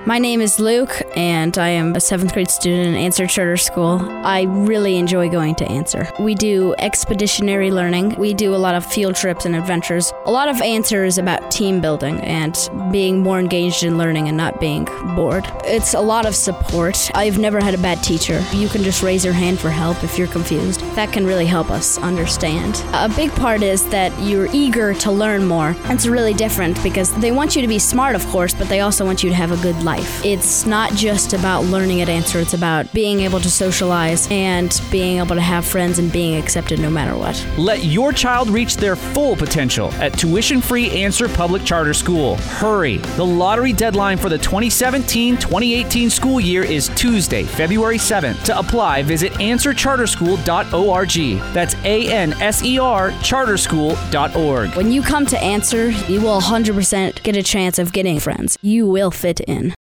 My name is Luke, and I am a 7th grade student in Answer Charter School. I really enjoy going to Answer. We do expeditionary learning. We do a lot of field trips and adventures. A lot of Answer is about team building and being more engaged in learning and not being bored. It's a lot of support. I've never had a bad teacher. You can just raise your hand for help if you're confused. That can really help us understand. A big part is that you're eager to learn more. It's really different because they want you to be smart, of course, but they also want you to have a good life. It's not just about learning at Answer, it's about being able to socialize and being able to have friends and being accepted no matter what. Let your child reach their full potential at tuition-free Answer Public Charter School. Hurry! The lottery deadline for the 2017-2018 school year is Tuesday, February 7th. To apply, visit answercharterschool.org. That's ANSER charterschool.org. When you come to Answer, you will 100% get a chance of getting friends. You will fit in.